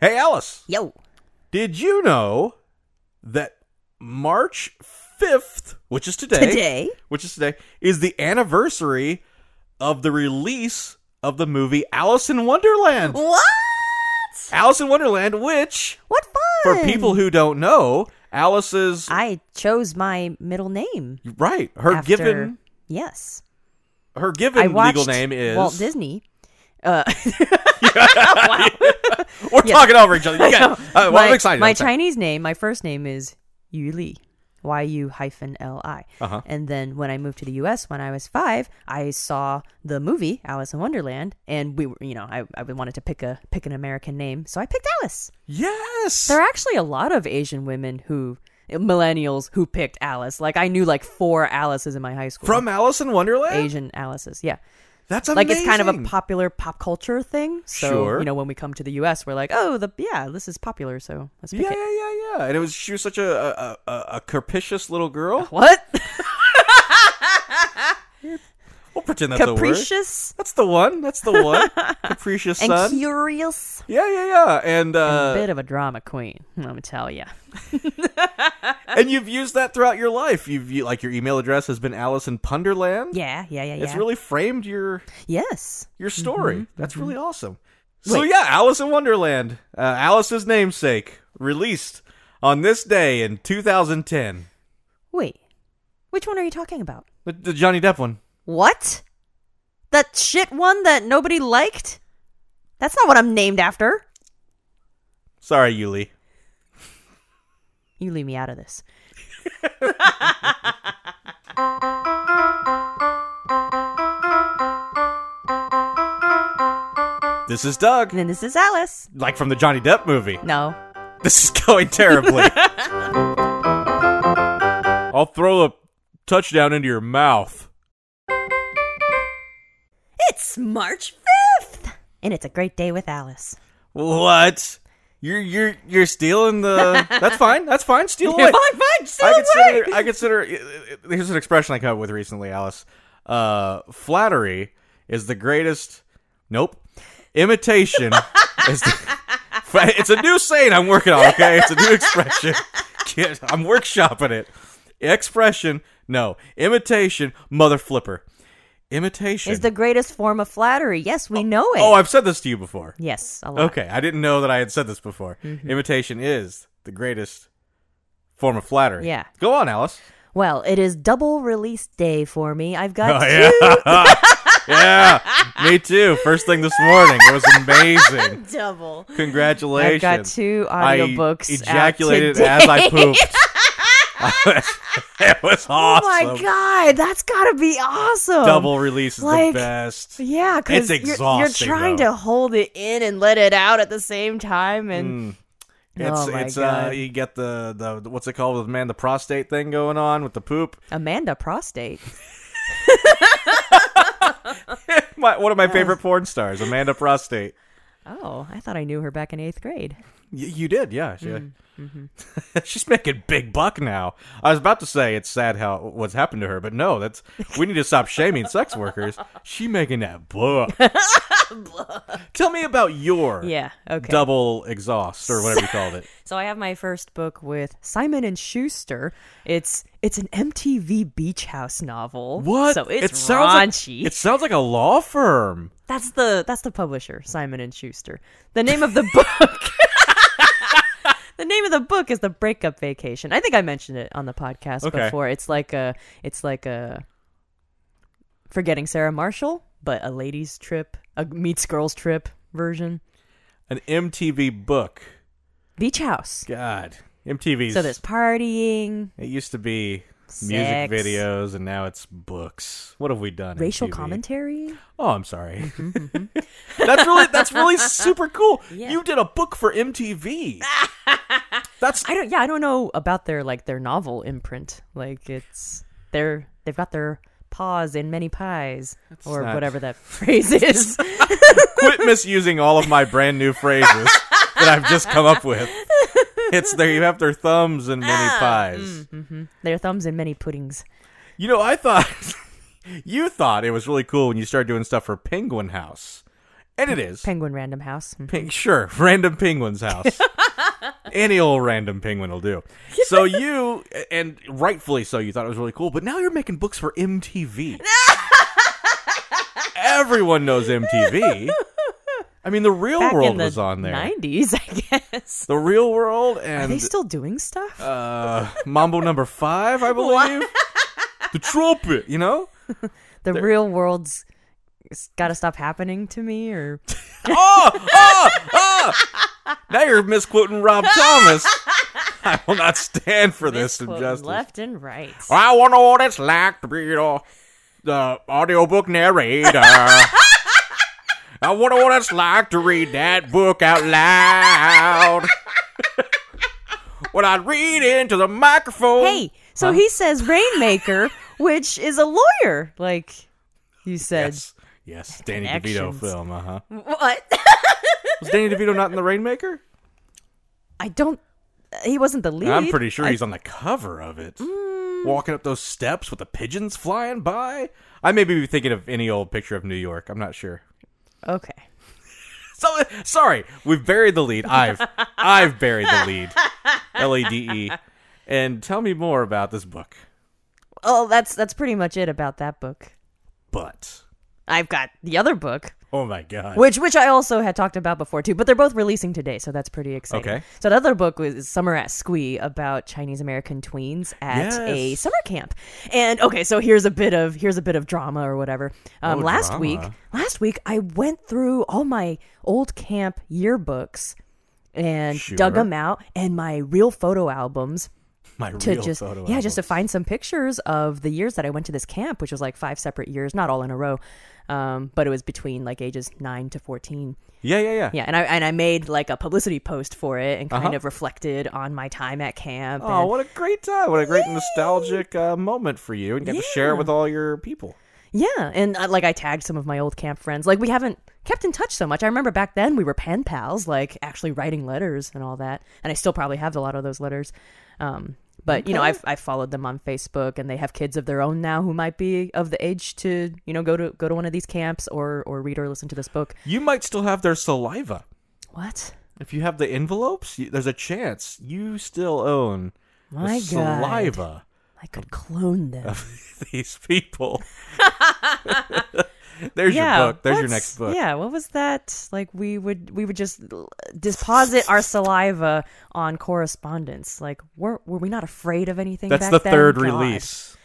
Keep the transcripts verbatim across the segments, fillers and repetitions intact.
Hey, Alice. Yo. Did you know that March fifth, which is today, Today? which is today, is the anniversary of the release of the movie Alice in Wonderland? What? Alice in Wonderland, which, What fun. for people who don't know, Alice's... I chose my middle name. Right. Her after, given... Yes. Her I given watched legal name is... Walt Disney. Uh, We're Yeah. talking over each other. You got, uh, well, my, I'm excited. My I'm excited. Chinese name, my first name is Yu Li. Y U hyphen L I. Uh-huh. And then when I moved to the U S when I was five, I saw the movie Alice in Wonderland, and we were, you know, I, I wanted to pick a pick an American name, so I picked Alice. Yes. There are actually a lot of Asian women who, millennials who picked Alice. Like I knew like four Alices in my high school. From Alice in Wonderland? Asian Alices, yeah. That's amazing. Like it's kind of a popular pop culture thing. So, Sure. you know, when we come to the U S, we're like, oh, the yeah, this is popular, so let's pick Yeah, it. yeah, yeah, yeah. And it was she was such a a, a, a capricious little girl. What? We'll pretend that's a word. Capricious That's the one. That's the one. Capricious and son. curious. Yeah, yeah, yeah. And a uh, bit of a drama queen, I'm gonna tell you. and you've used that throughout your life. You've you, like your email address has been Alice in Punderland. Yeah, yeah, yeah, yeah. It's really framed your yes. your story. Mm-hmm, That's mm-hmm. really awesome. So Wait. yeah, Alice in Wonderland, uh, Alice's namesake, released on this day in two thousand ten. Wait, which one are you talking about? The, the Johnny Depp one. What? That shit one that nobody liked? That's not what I'm named after. Sorry, Yuli. You leave me out of this. This is Doug. And then this is Alice. Like from the Johnny Depp movie. No. This is going terribly. I'll throw a touchdown into your mouth. It's March fifth. And it's a great day with Alice. What? You're you're you're stealing the. That's fine. That's fine. Steal away. Fine, fine, steal I away. consider. I consider. Here's an expression I came up with recently, Alice. Uh, flattery is the greatest. Nope. Imitation is. The, it's a new saying I'm working on. Okay, it's a new expression. I'm workshopping it. Expression. No. Imitation. Mother flipper. Imitation Is the greatest form of flattery. Yes, we know it. Oh, I've said this to you before. Yes, a lot. Okay, I didn't know that I had said this before. Mm-hmm. Imitation is the greatest form of flattery. Yeah. Go on, Alice. Well, it is double release day for me. I've got Oh, two. yeah. Yeah, me too. First thing this morning. It was amazing. Double. Congratulations. I've got two audiobooks I ejaculated out as I today. pooped. It was awesome. Oh my god, that's gotta be awesome. Double release is Like, the best. Yeah, because It's you're, exhausting, you're trying though. to hold it in and let it out at the same time, and Mm. It's oh my it's god, uh you get the, the what's it called with man the prostate thing going on with the poop. Amanda Prostate. my, one of my favorite porn stars, Amanda Prostate. Oh, I thought I knew her back in eighth grade. Y- you did, yeah. She, Mm-hmm. she's making big buck now. I was about to say it's sad how what's happened to her, but no, that's we need to stop shaming sex workers. She making that buck. Tell me about your Yeah, okay. double exhaust or whatever you called it. So I have my first book with Simon and Schuster. It's it's an M T V Beach House novel. What? So it's it sounds raunchy. Like, it sounds like a law firm. That's the that's the publisher, Simon and Schuster. The name of the book. The name of the book is The Breakup Vacation. I think I mentioned it on the podcast Okay. before. It's like a it's like a Forgetting Sarah Marshall, but a ladies trip, a meets girls trip version. An M T V book. Beach House. God, M T V's. So there's partying, It used to be sex, music videos, and now it's books. What have we done? racial M T V? commentary. Oh, I'm sorry. that's really that's really super cool. Yeah. You did a book for M T V. That's I don't. Yeah, I don't know about their like their novel imprint. Like it's they're they've got their paws in many pies or not- whatever that phrase is. quit misusing all of my brand new phrases that I've just come up with. It's there. You have their thumbs in many pies. Mm-hmm. Their thumbs in many puddings. You know, I thought you thought it was really cool when you started doing stuff for Penguin House, And it is. Penguin Random House. Mhm. Ping- sure, random penguin's house. Any old random penguin will do. So you, and rightfully so, you thought it was really cool, but now you're making books for M T V. Everyone knows M T V. I mean, The Real Back World in the was on there. nineties, I guess. The Real World and Are they still doing stuff? uh, Mambo Number Five, I believe. The Trumpet, you know? the real world's got to stop happening to me, or oh, oh, oh! Now you're misquoting Rob Thomas. I will not stand for this misquoting injustice. left and right. I want to know what it's like to be the, the audiobook narrator. I want to know what it's like to read that book out loud. When I read into the microphone. Hey, so Huh? he says Rainmaker, which is a lawyer, like you said. Yes, yes, Danny DeVito Connections. film, uh-huh. What? Was Danny DeVito not in The Rainmaker? I don't. He wasn't the lead. I'm pretty sure I- he's on the cover of it. Walking up those steps with the pigeons flying by. I may be thinking of any old picture of New York. I'm not sure. Okay. So sorry, we've buried the lead. I've I've buried the lead. L A D E. And tell me more about this book. Oh, that's that's pretty much it about that book. But I've got the other book, oh my god. which which I also had talked about before too, but they're both releasing today, so that's pretty exciting. Okay. So the other book was Summer at Squee, about Chinese American tweens at a Yes. summer camp. And okay, so here's a bit of here's a bit of drama or whatever. Um, Oh, last drama. week, last week I went through all my old camp yearbooks and Sure. dug them out, and my real photo albums. My To real just photo yeah, just to albums. find some pictures of the years that I went to this camp, which was like five separate years, not all in a row, um, but it was between like ages nine to fourteen. Yeah, yeah, yeah. Yeah, and I and I made like a publicity post for it and kind Uh-huh. of reflected on my time at camp. Oh, and, what a great time. What a great nostalgic uh, moment for you. And you get to share it Yeah. with all your people. yeah, and uh, like I tagged some of my old camp friends. Like we haven't kept in touch so much. I remember back then we were pen pals, like actually writing letters and all that. And I still probably have a lot of those letters. Um, but you know, Okay. I've I've followed them on Facebook, and they have kids of their own now who might be of the age to you know go to go to one of these camps or or read or listen to this book. You might still have their saliva. What? If you have the envelopes, you, there's a chance you still own My the God. saliva I could clone them. of these people. There's yeah, your book. There's your what's- next book. Yeah, what was that? Like we would we would just l- deposit our saliva on correspondence. Like were were we not afraid of anything? That's back the then? third God. release.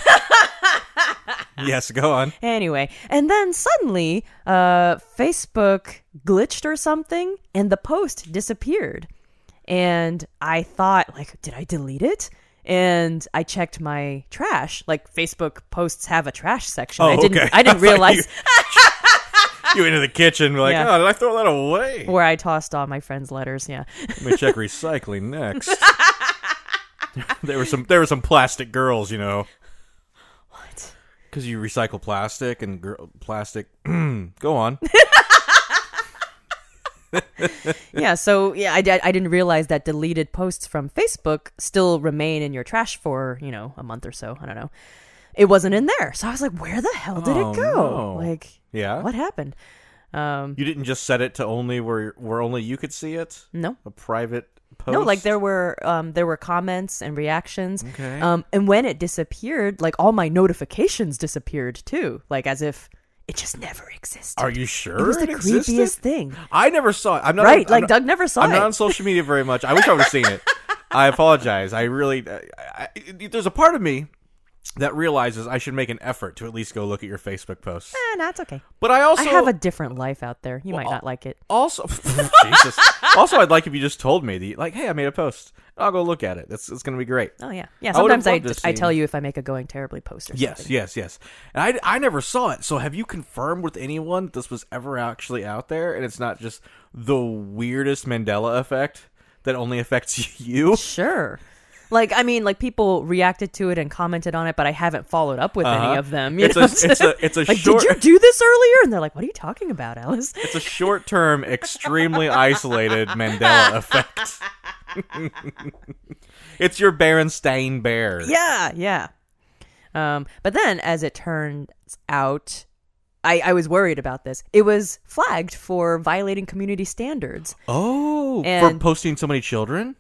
Yes, go on. Anyway, and then suddenly, uh, Facebook glitched or something, and the post disappeared. And I thought, like, did I delete it? And I checked my trash. Like, Facebook posts have a trash section. Oh, I didn't. okay. I didn't I thought realize You, you into the kitchen, like, Yeah. oh, did I throw that away? where I tossed all my friends' letters. Yeah. Let me check recycling next. there were some there were some plastic girls, you know. What? Because you recycle plastic and gr- plastic. Go on. Yeah. So yeah, I, di- I didn't realize that deleted posts from Facebook still remain in your trash for you know a month or so. I don't know. It wasn't in there, so I was like, where the hell did Oh, it go? no. Like, Yeah. what happened? Um, You didn't just set it to only where where only you could see it? no. A private post? No, like there were um there were comments and reactions. Okay. Um and when it disappeared, like all my notifications disappeared too. Like as if it just never existed. Are you sure It was the existed? creepiest thing. I never saw it. I'm not Right, I'm like not- Doug never saw I'm it. not on social media very much. I wish I would have seen it. I apologize. I really. I, I, there's a part of me that realizes I should make an effort to at least go look at your Facebook posts. Eh, no, it's okay. But I also I have a different life out there. You might Well, not like it. also Jesus. Also, I'd like if you just told me the like, hey, I made a post. I'll go look at it. That's it's gonna be great. Oh yeah. Yeah, I would've sometimes I, loved to I see- tell you if I make a going terribly post or Yes, something. yes, yes. And I, I never saw it. So have you confirmed with anyone that this was ever actually out there, and it's not just the weirdest Mandela effect that only affects you? Sure. Like I mean, like people reacted to it and commented on it, but I haven't followed up with Uh-huh. any of them. You It's know a- what I'm it's saying? a- it's a like, short- did you do this earlier? And they're like, "What are you talking about, Alice?" It's a short-term, extremely isolated Mandela effect. It's your Berenstain Bear. Yeah, yeah. Um, but then, as it turns out, I, I was worried about this. It was flagged for violating community standards. Oh, for And- posting so many children?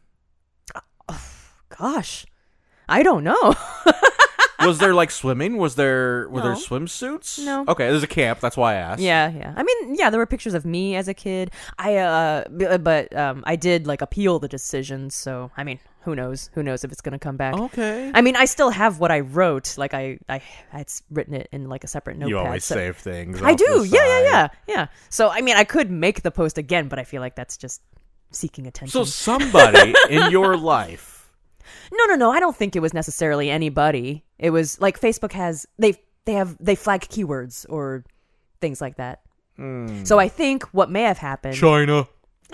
Gosh, I don't know. Was there like swimming? Was there were there No. swimsuits? No. Okay, there's a camp. That's why I asked. Yeah, yeah. I mean, yeah, there were pictures of me as a kid. I uh b- but um I did like appeal the decision, so I mean, who knows? Who knows if it's going to come back. Okay. I mean, I still have what I wrote. Like I I had written it in like a separate notepad. you always so- save things. I off the do. Yeah, yeah, side. yeah. Yeah. So I mean, I could make the post again, but I feel like that's just seeking attention. So somebody in your life. No, no, no. I don't think it was necessarily anybody. It was like Facebook has they they have they flag keywords or things like that. Mm. So I think what may have happened. China.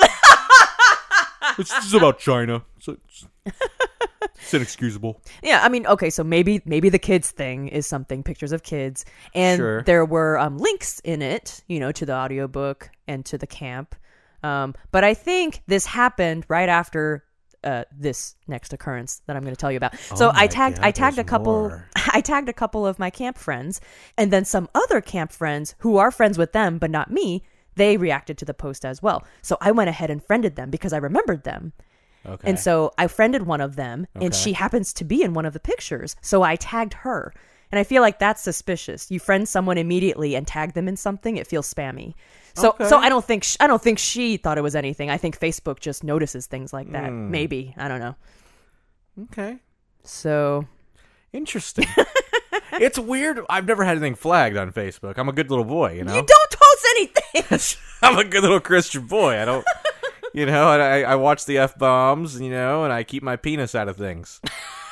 it's just about China. It's, it's, it's inexcusable. Yeah, I mean, okay, so maybe maybe the kids thing is something, pictures of kids, and Sure. there were um, links in it, you know, to the audiobook and to the camp. Um, but I think this happened right after uh, this next occurrence that I'm going to tell you about. So Oh my I tagged God, I tagged a there's couple more. I tagged a couple of my camp friends, and then some other camp friends who are friends with them but not me. They reacted to the post as well. So I went ahead and friended them because I remembered them. Okay. And so I friended one of them, and Okay. she happens to be in one of the pictures. So I tagged her. And I feel like that's suspicious. You friend someone immediately and tag them in something, it feels spammy. So Okay. so I don't think sh- I don't think she thought it was anything. I think Facebook just notices things like that. Hmm. Maybe. I don't know. okay. So Interesting. It's weird. I've never had anything flagged on Facebook. I'm a good little boy, you know. you don't post anything. I'm a good little Christian boy. I don't, you know, and I, I watch the F bombs, you know, and I keep my penis out of things.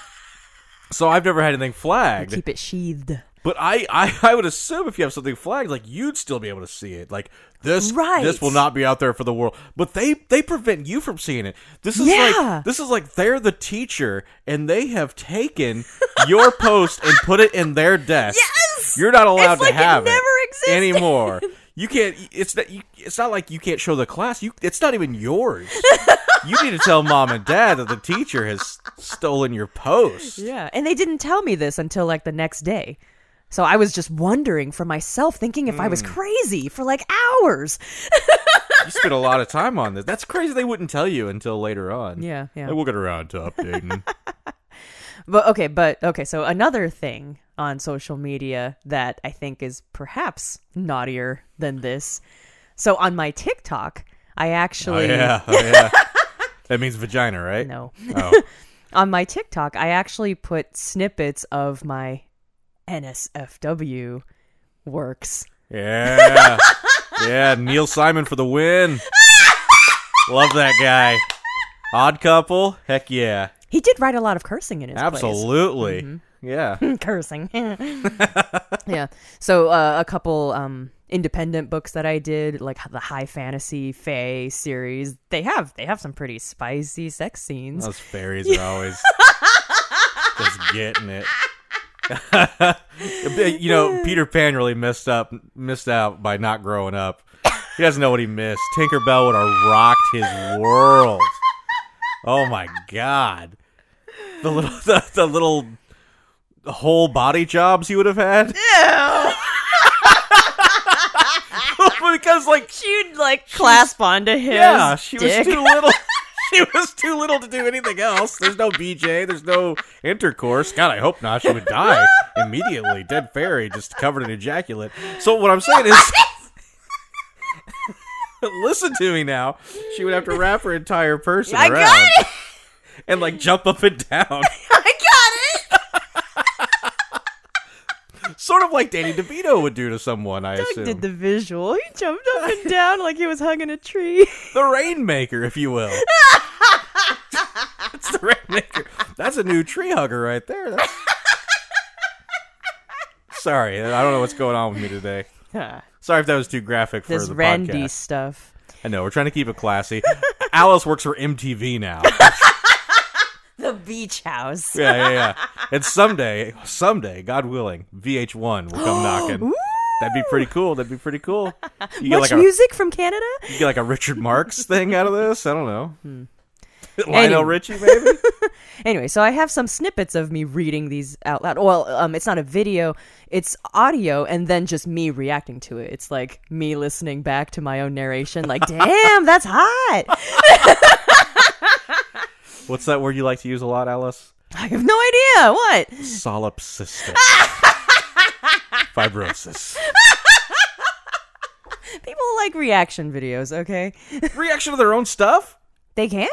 So I've never had anything flagged. Keep it sheathed. But I, I, I would assume if you have something flagged, like you'd still be able to see it. Like this, Right. this will not be out there for the world. But they, they prevent you from seeing it. This is Yeah. like this is like they're the teacher and they have taken your post and put it in their desk. Yes! You're not allowed It's like to it have never existed. anymore. You can't. It's not. You, it's not like you can't show the class. You. It's not even yours. You need to tell mom and dad that the teacher has stolen your post. Yeah. And they didn't tell me this until like the next day. So I was just wondering for myself, thinking if I Hmm. was crazy for like hours. You spent a lot of time on this. That's crazy. They wouldn't tell you until later on. Yeah, yeah. Hey, we'll get around to updating. But okay, but okay, so another thing on social media that I think is perhaps naughtier than this. So on my TikTok, I oh actually yeah. Oh yeah. That means vagina, right? no. Oh. On my TikTok, I actually put snippets of my N S F W works. Yeah. Yeah. Neil Simon for the win. Love that guy. Odd Couple. Heck yeah. He did write a lot of cursing in his plays. Absolutely. Mm-hmm. Yeah. Cursing. Yeah. So uh, a couple um, independent books that I did, like the high fantasy fae series, they have they have some pretty spicy sex scenes. Those fairies are always just getting it. You know, Peter Pan really missed up, missed out by not growing up. He doesn't know what he missed. Tinkerbell would have rocked his world. Oh my god, the little, the, the little whole body jobs he would have had. Because like She'd like clasp onto his yeah, she dick. was too little. She was too little to do anything else. There's no B J. There's no intercourse. God, I hope not. She would die immediately. Dead fairy, just covered in ejaculate. So what I'm saying is, listen to me now. She would have to wrap her entire person I around got it. and like jump up and down, I got it. sort of like Danny DeVito would do to someone. I Doug assume did the visual. He jumped up and down like he was hugging a tree. the Rainmaker, if you will. It's the Rainmaker. That's a new tree hugger right there. That's... Sorry, I don't know what's going on with me today. Sorry if that was too graphic for This the Randy podcast. stuff. I know, we're trying to keep it classy. Alice works for M T V now. The beach house. Yeah, yeah, yeah. And someday, someday, God willing, V H one will come knocking. That'd be pretty cool. That'd be pretty cool. You get Much like a music from Canada? you get like a Richard Marx thing out of this. I don't know. Lionel Anyway. Richie, maybe? Anyway, so I have some snippets of me reading these out loud. Well, um, it's not a video, it's audio, and then just me reacting to it. It's like me listening back to my own narration, like, damn, that's hot. What's that word you like to use a lot, Alice? I have no idea. What? Solipsistic. Fibrosis. People like reaction videos, okay? Reaction to their own stuff? They can.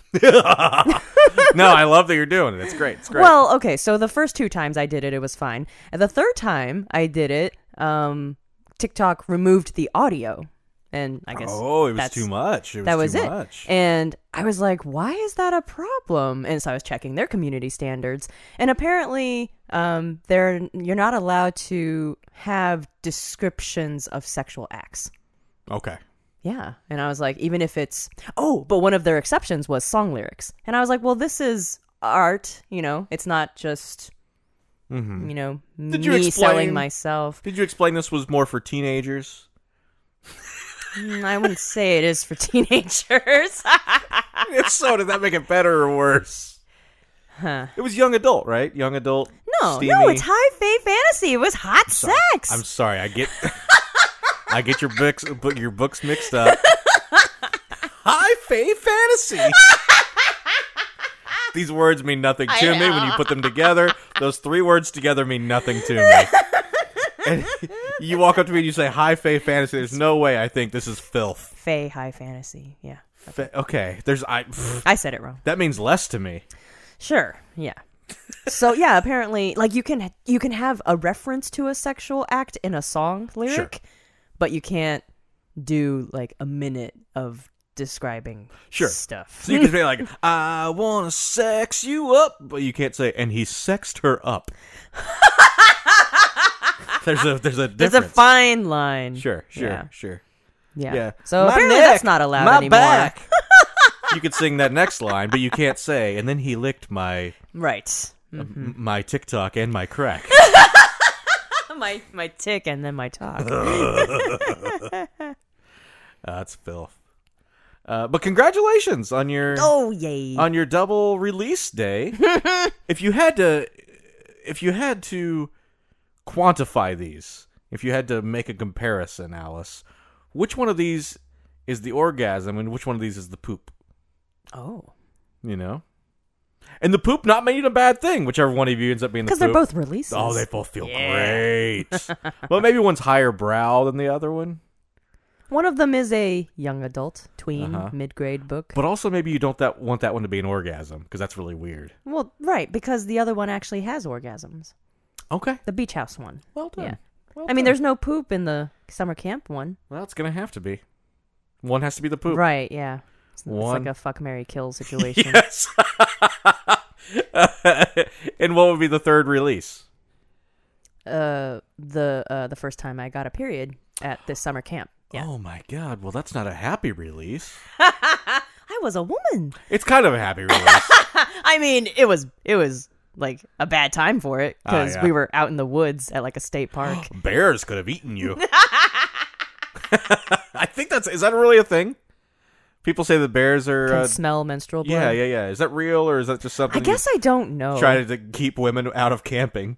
No, I love that you're doing it. It's great. It's great. Well, okay, so the first two times I did it, it was fine. And the third time I did it, um, TikTok removed the audio. And I guess oh, it was that's- too much. It was that was too it. much. And I was like, why is that a problem? And so I was checking their community standards. And apparently, um, they're, you're not allowed to have descriptions of sexual acts. Okay. Yeah. And I was like, even if it's, oh, but one of their exceptions was song lyrics. And I was like, well, this is art, you know, it's not just, Mm-hmm. you know, Did you me explain- selling myself. Did you explain this was more for teenagers? Mm, I wouldn't say it is for teenagers. If so, did that make it better or worse? Huh. It was young adult, right? Young adult. No, steamy. no, it's high fae fantasy. It was hot sex. I'm sorry. I get I get your books your books mixed up. High fae fantasy. These words mean nothing to me when you put them together. Those three words together mean nothing to me. And you walk up to me and you say high fae fantasy. There's no way I think this is filth. Fae high fantasy. Yeah. Fa- okay, there's I pff, I said it wrong. that means less to me. Sure. Yeah. So yeah, apparently, like you can you can have a reference to a sexual act in a song lyric, but you can't do like a minute of describing Sure. stuff. So you can say like, I want to sex you up, but you can't say, and he sexed her up. there's a there's a difference. There's a fine line. Sure, sure, Yeah. sure. Yeah. Yeah. So My apparently neck, that's not allowed my anymore. back. You could sing that next line, but you can't say, and then he licked my Right. m- my TikTok and my crack. my my tick and then my talk. Uh, that's filth. Uh, but congratulations on your Oh yay! on your double release day. If you had to, if you had to quantify these, if you had to make a comparison, Alice, which one of these is the orgasm and which one of these is the poop? Oh, You know, and the poop not making a bad thing, whichever one of you ends up being the because poop. they're both releases. Oh, they both feel Yeah. great. Well, maybe one's higher brow than the other one. One of them is a young adult, tween, Uh-huh. mid-grade book. But also maybe you don't that want that one to be an orgasm because that's really weird. Well, right, because the other one actually has orgasms. Okay. The beach house one. Well done. Yeah. Well I mean, done. there's no poop in the summer camp one. Well, it's gonna have to be. One has to be the poop. Right, yeah. It's, it's One- like a fuck, marry, kill situation. Yes. And what would be the third release? Uh, the uh, the first time I got a period at this summer camp. Yeah. Oh my god. Well, that's not a happy release. I was a woman. It's kind of a happy release. I mean, it was it was like a bad time for it because Oh, yeah. we were out in the woods at like a state park. Bears could have eaten you. I think that's is that really a thing? People say the bears are Can uh, smell menstrual blood. yeah, yeah, yeah. Is that real or is that just something I guess I don't know. you try to keep women out of camping?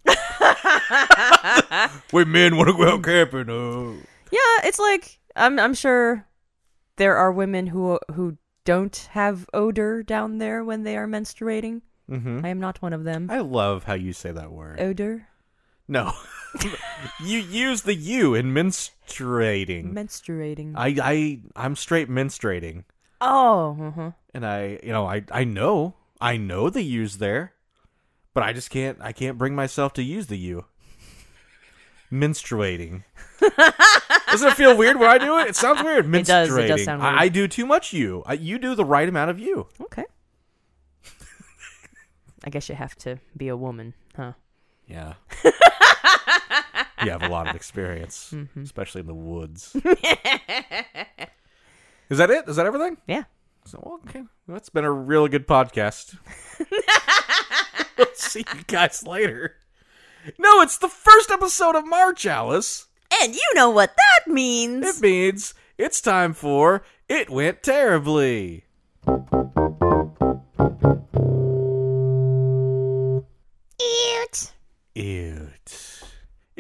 We men want to go out camping. Oh. Yeah, it's like I'm I'm sure there are women who who don't have odor down there when they are menstruating. Mm-hmm. I am not one of them. I love how you say that word. Odor, No. You use the U in menstruating. menstruating. I, I, I'm straight menstruating. oh, uh-huh. And I, you know, I, I know, I know the U's there, but I just can't, I can't bring myself to use the U. Menstruating. Doesn't it feel weird when I do it? It sounds weird. Menstruating. It does, it does sound weird. I, I do too much U. I, you do the right amount of U. Okay. I guess you have to be a woman, huh? Yeah. You have a lot of experience, Mm-hmm. especially in the woods. Is that it? Is that everything? Yeah. So, well, okay. Well, that's been a really good podcast. We'll see you guys later. No, it's the first episode of March, Alice. And you know what that means. It means it's time for It Went Terribly.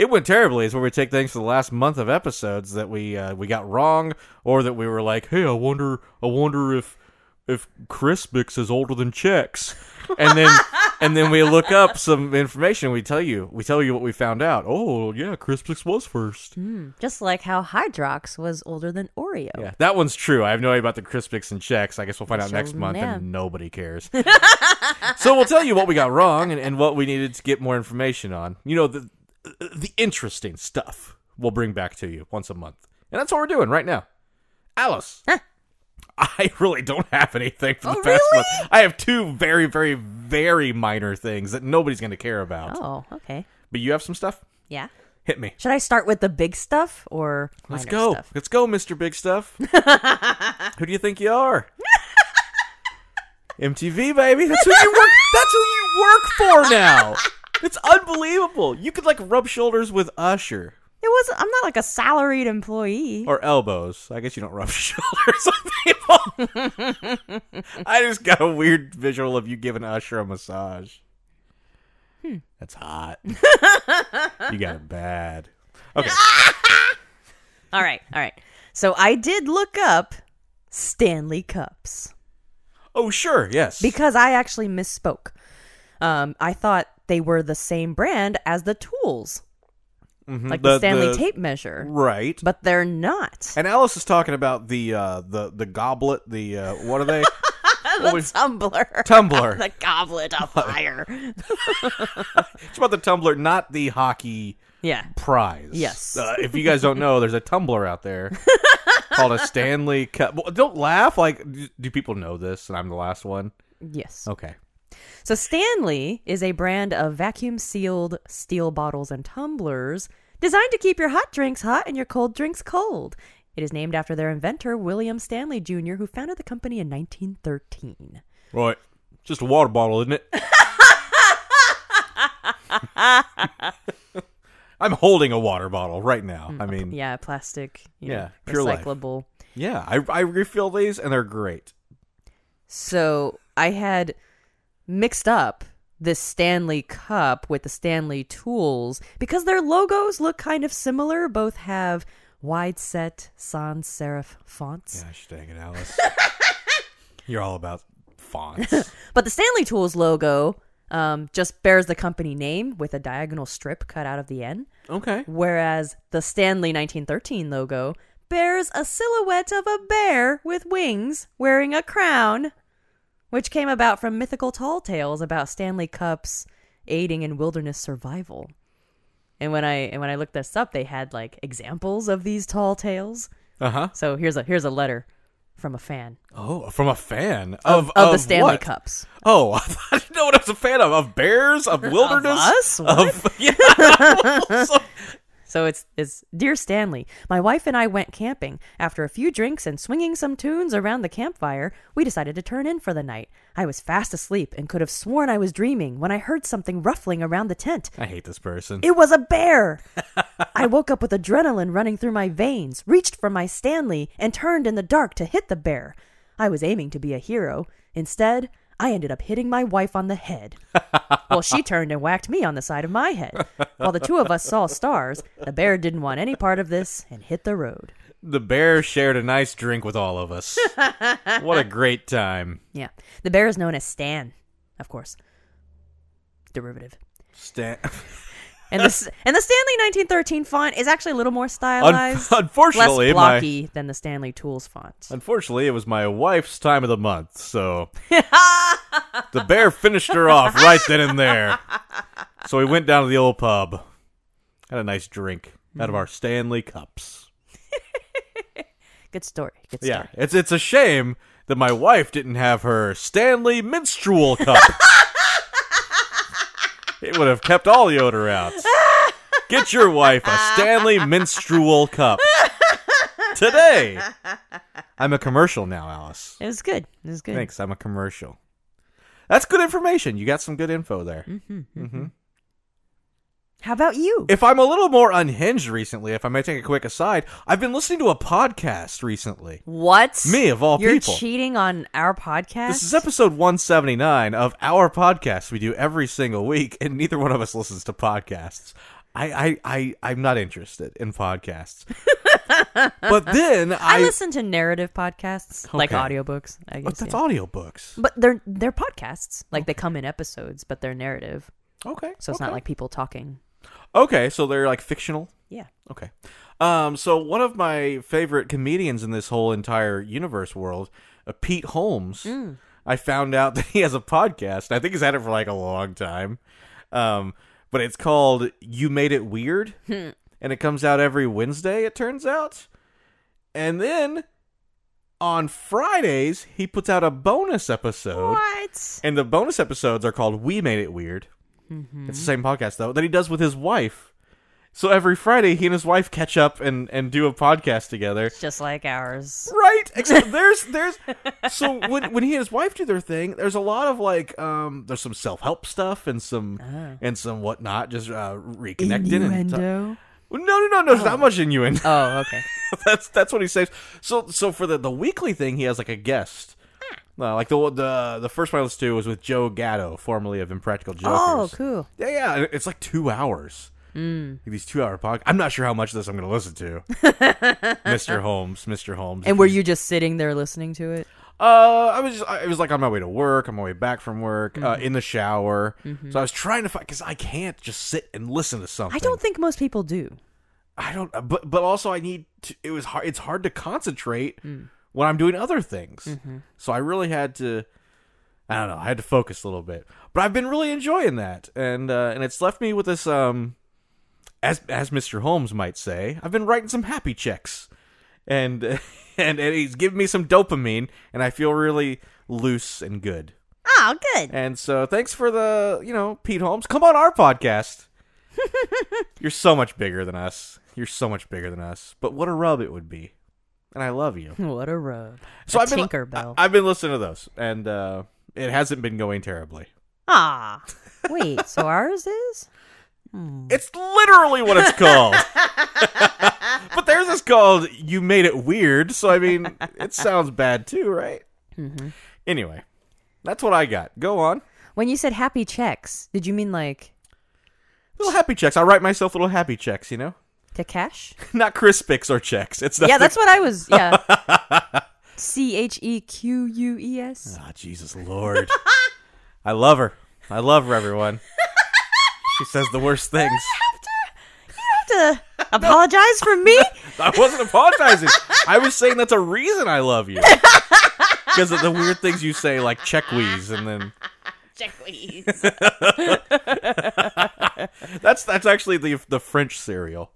It Went Terribly is where we take things for the last month of episodes that we uh, we got wrong, or that we were like, hey, I wonder, I wonder if if Crispix is older than Chex, and then and then we look up some information. We tell you, we tell you what we found out. Oh yeah, Crispix was first. Mm, just like how Hydrox was older than Oreo. Yeah, that one's true. I have no idea about the Crispix and Chex. I guess we'll find out Sure, next month, yeah. and nobody cares. So we'll tell you what we got wrong and, and what we needed to get more information on. You know, the the interesting stuff we'll bring back to you once a month. And that's what we're doing right now. Alice. Huh. I really don't have anything for the Oh, past really? month. I have two very, very, very minor things that nobody's going to care about. Oh, okay. But you have some stuff? Yeah. Hit me. Should I start with the big stuff or Let's minor go. stuff? Let's go, Mister Big Stuff. Who do you think you are? M T V, baby. That's who you work. That's who you work for now. It's unbelievable. You could like rub shoulders with Usher It wasn't. I'm not like a salaried employee. or elbows. I guess you don't rub shoulders with people. I just got a weird visual of you giving Usher a massage. Hmm. That's hot. You got it bad. Okay. All right, all right. So I did look up Stanley Cups Oh, sure. Yes. because I actually misspoke. Um, I thought they were the same brand as the tools, Mhm. like the, Stanley tape measure, Right. but they're not. And Alice is talking about the uh, the the goblet. The uh, what are they? the was- tumbler. Tumbler. the goblet of fire. It's about the tumbler, not the hockey Yeah. prize. Yes. Uh, if you guys don't know, there's a tumbler out there called a Stanley Cup. Well, don't laugh. Like, do- do people know this? And I'm the last one. Yes. Okay. So Stanley is a brand of vacuum-sealed steel bottles and tumblers designed to keep your hot drinks hot and your cold drinks cold. It is named after their inventor, William Stanley Junior, who founded the company in nineteen thirteen. Right. Just a water bottle, isn't it? I'm holding a water bottle right now. I mean, Yeah, plastic, you Yeah, know, pure life. recyclable. yeah, I, I refill these and they're great. So I had mixed up this Stanley Cup with the Stanley Tools because their logos look kind of similar. Both have wide set sans serif fonts. Gosh dang it, Alice. You're all about fonts. But the Stanley Tools logo um, just bears the company name with a diagonal strip cut out of the N, Okay. whereas the Stanley nineteen thirteen logo bears a silhouette of a bear with wings wearing a crown, which came about from mythical tall tales about Stanley Cups aiding in wilderness survival. And when I and when I looked this up, they had like examples of these tall tales. Uh-huh. So here's a here's a letter from a fan Oh, from a fan of, of, of the of Stanley what? Cups. Oh, I didn't know what I was a fan of. Of bears? Of wilderness? us? What? Of, yeah. So- So it's it's Dear Stanley, my wife and I went camping. After a few drinks and swinging some tunes around the campfire, we decided to turn in for the night. I was fast asleep and could have sworn I was dreaming when I heard something ruffling around the tent. I hate this person. It was a bear! I woke up with adrenaline running through my veins, reached for my Stanley, and turned in the dark to hit the bear. I was aiming to be a hero. Instead, I ended up hitting my wife on the head. Well, she turned and whacked me on the side of my head. While the two of us saw stars, the bear didn't want any part of this and hit the road. The bear shared a nice drink with all of us. What a great time. Yeah. The bear is known as Stan, of course. Derivative. Stan- And the, and the Stanley nineteen thirteen font is actually a little more stylized. Un- unfortunately, less my- blocky than the Stanley Tools font. Unfortunately, it was my wife's time of the month, so the bear finished her off right then and there. So we went down to the old pub, had a nice drink out of our Stanley Cups. Good story. Good story. Yeah, it's it's a shame that my wife didn't have her Stanley Minstrel Cup. It would have kept all the odor out. Get your wife a Stanley Minstrel Cup today. I'm a commercial now, Alice. It was good. It was good. Thanks, I'm a commercial. That's good information. You got some good info there. Mm-hmm, mm-hmm. Mm-hmm. How about you? If I'm a little more unhinged recently, if I may take a quick aside, I've been listening to a podcast recently. What? Me, of all You're people. cheating on our podcast? This is episode one seventy-nine of our podcast we do every single week, and neither one of us listens to podcasts. I, I, I, I'm not interested in podcasts. But then I, I listen to narrative podcasts, like Okay. audiobooks. I guess, But that's yeah. audiobooks. But they're they're podcasts. Like they come in episodes, but they're narrative. Okay. So it's okay. not like people talking. Okay, so they're like fictional. Yeah. Okay. Um, so one of my favorite comedians in this whole entire universe world, uh, Pete Holmes, Mm. I found out that he has a podcast. I think he's had it for like a long time. Um, but it's called You Made It Weird. And it comes out every Wednesday, it turns out. And then on Fridays, he puts out a bonus episode. What? And the bonus episodes are called We Made It Weird. Mm-hmm. It's the same podcast, though, that he does with his wife. So every Friday, he and his wife catch up and, and do a podcast together. Just like ours. Right. Except there's there's so when when he and his wife do their thing, there's a lot of like um there's some self help stuff and some Oh. and some whatnot, just uh, reconnecting and Innuendo. no no no no, there's not much innuendo. Oh, okay. that's that's what he says. So so for the the weekly thing, he has like a guest. Uh, like the the the first one I listened to was with Joe Gatto, formerly of Impractical Jokers. Oh, cool. Yeah, yeah. and It's like two hours. Mm. Like these two-hour podcasts. I'm not sure how much of this I'm going to listen to. Mister Holmes, Mister Holmes. And were you just sitting there listening to it? Uh, I was. Just, I- it was like on my way to work, on my way back from work, Mm-hmm. uh, in the shower. So I was trying to find because I can't just sit and listen to something. I don't think most people do. I don't. uh, But but also I need. To, it was hard. It's hard to concentrate Mm. when I'm doing other things. Mm-hmm. So I really had to. I don't know. I had to focus a little bit, but I've been really enjoying that, and uh, and it's left me with this um. As as Mister Holmes might say, I've been writing some happy checks, and and, and he's giving me some dopamine, and I feel really loose and good. Oh, good. And so, thanks for the you know Pete Holmes. Come on our podcast. You're so much bigger than us. You're so much bigger than us. But what a rub it would be, and I love you. What a rub. So a I've been Tinkerbell. I, I've been listening to those, and uh, it hasn't been going terribly. Ah. Wait, so ours is? Hmm. It's literally what it's called. But theirs is called You Made It Weird, so I mean, it sounds bad too, right? Mm-hmm. Anyway, that's what I got. Go on. When you said happy checks, did you mean like Little happy checks. I write myself little happy checks, you know? to cash? Not Crispix or checks. It's Yeah, nothing- that's what I was. Yeah. C H E Q U E S. Ah, Jesus Lord. I love her. I love her, everyone. She says the worst things. You have to apologize for me? I wasn't apologizing. I was saying that's a reason I love you. Because of the weird things you say, like check wheeze, and then Check, please. that's that's actually the the French cereal.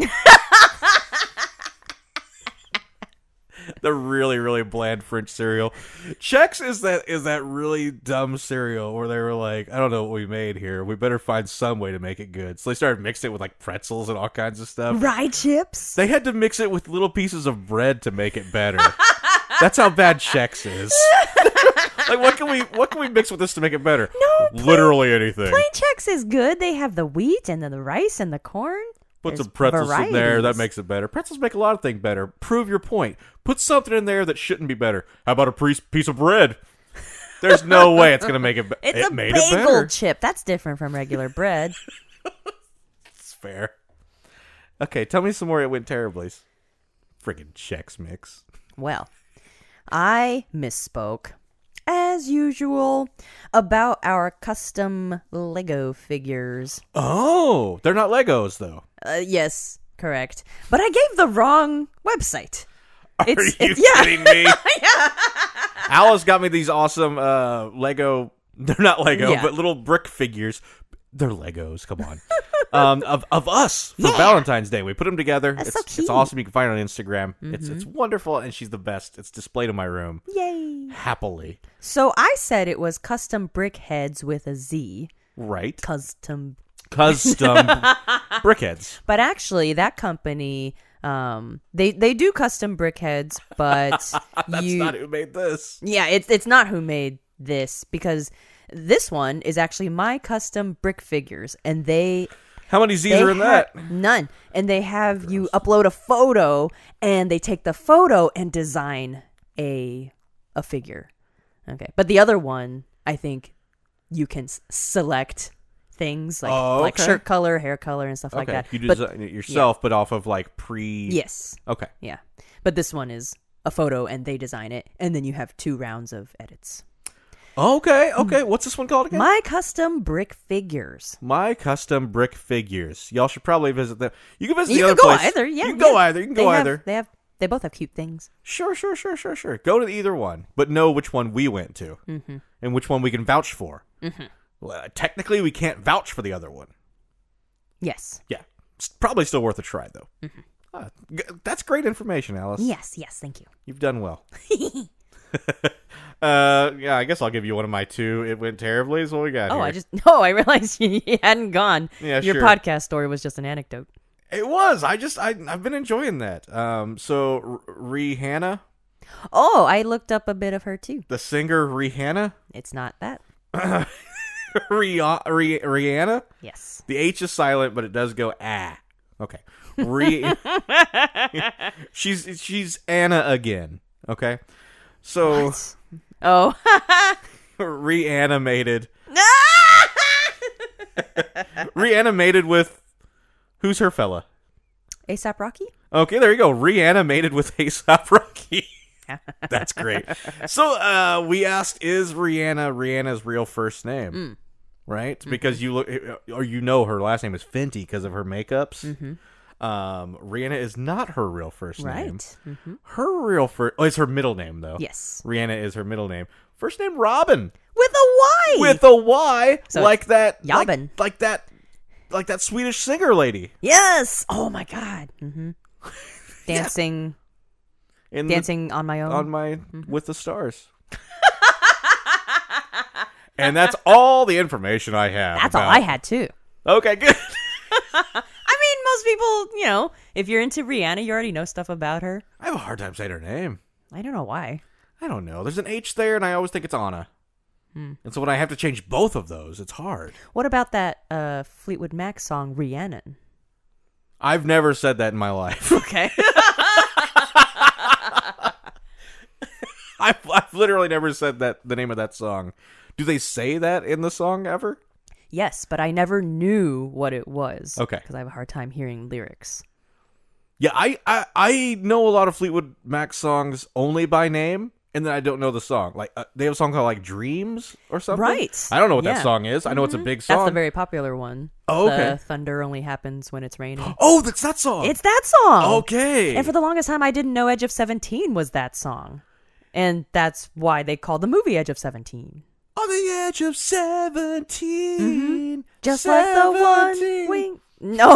The really really bland French cereal. Chex is that is that really dumb cereal where they were like, I don't know what we made here. We better find some way to make it good. So they started mixing it with like pretzels and all kinds of stuff. Rye chips? They had to mix it with little pieces of bread to make it better. That's how bad Chex is. Like what can we what can we mix with this to make it better? No, plain- literally anything. Plain Chex is good. They have the wheat and then the rice and the corn. Put There's some pretzels in there. That varieties. makes it better. Pretzels make a lot of things better. Prove your point. Put something in there that shouldn't be better. How about a piece piece of bread? There's no way it's going to make it better. It's It a made it bagel better. chip. That's different from regular bread. It's fair. Okay, tell me some more. It went terribly. Friggin' Chex Mix. Well, I misspoke, as usual, about our custom Lego figures. Oh, they're not Legos though. Uh, yes, correct. But I gave the wrong website. Are It's- you it's- yeah. kidding me? Alice got me these awesome uh, Lego. They're not Lego, Yeah. but little brick figures. They're Legos. Come on. um, of of us for Valentine's Day. We put them together. That's it's, so it's cute. awesome. You can find it on Instagram. It's it's wonderful, and she's the best. It's displayed in my room Yay. happily. So I said it was custom brick heads with a Z. Right. Custom. Custom brickheads. But actually, that company, um, they, they do custom brick heads, but That's you... not who made this. Yeah, it's it's not who made this, because this one is actually my custom brick figures, and they How many Z's they are in ha- that? none, and they have you upload a photo, and they take the photo and design a a figure. Okay, but the other one, I think you can s- select things like Oh, like okay. shirt color, hair color, and stuff like Okay, that. you But design it yourself, but off of like pre. yes, Okay. yeah. But this one is a photo, and they design it, and then you have two rounds of edits. Okay. Okay. What's this one called again? My custom brick figures. My custom brick figures. Y'all should probably visit them. You can visit You the can other go place. either. Yeah, you can go yeah. either. You can They go have, either. They have. They both have cute things. Sure, sure, sure, sure, sure. Go to either one, but know which one we went to Mm-hmm. and which one we can vouch for. Mm-hmm. Well, technically, we can't vouch for the other one. Yes. Yeah, it's probably still worth a try though. Mm-hmm. Ah, g- that's great information, Alice. Yes. Yes. Thank you. You've done well. uh, yeah, I guess I'll give you one of my two. It went terribly. Is what we got Oh, here. I just no. I realized you hadn't gone. Yeah, Your sure. podcast story was just an anecdote. It was. I just I I've been enjoying that. Um, so R- Rihanna, Oh, I looked up a bit of her too. the singer Rihanna, It's not that. Rih- Rih- Rihanna. Yes. The H is silent, but it does go ah. Okay. Re- she's she's Anna again. Okay. So Oh. reanimated. Reanimated with who's her fella? ASAP Rocky? Okay, there you go. Reanimated with A$AP Rocky. That's great. So uh, we asked, is Rihanna Rihanna's real first name? Mm. Right? Mm-hmm. Because you look, or you know, her last name is Fenty because of her makeups. Mm-hmm. Um, Rihanna is not her real first Right. name. Mm-hmm. Her real first, oh, it's her middle name though. Yes. Rihanna is her middle name. First name Robin With a Y. with a Y, So like that, Yabin. like, like that, like that Swedish singer lady. Yes. Oh my God. Mm-hmm. Dancing. In the- Dancing on my own. on my with the stars. And that's all the information I have. That's all about- I had too. Okay, good. I mean, most people, you know, if you're into Rihanna, you already know stuff about her. I have a hard time saying her name. I don't know why. I don't know. There's an H there, and I always think it's Anna. Hmm. And so when I have to change both of those, it's hard. What about that uh, Fleetwood Mac song, Rhiannon? I've never said that in my life. Okay. I've, I've literally never said that the name of that song. Do they say that in the song ever? Yes, but I never knew what it was. Okay. Because I have a hard time hearing lyrics. Yeah, I, I I know a lot of Fleetwood Mac songs only by name, and then I don't know the song. Like uh, they have a song called like Dreams or something. Right. I don't know what that Yeah. song is. I know it's a big song. That's the very popular one. Oh, okay. The thunder only happens when it's raining. Oh, that's that song. It's that song. Okay. And for the longest time, I didn't know Edge of seventeen was that song. And that's why they called the movie Edge of seventeen. On the edge of seventeen. Just like the one seventeen. wing. No.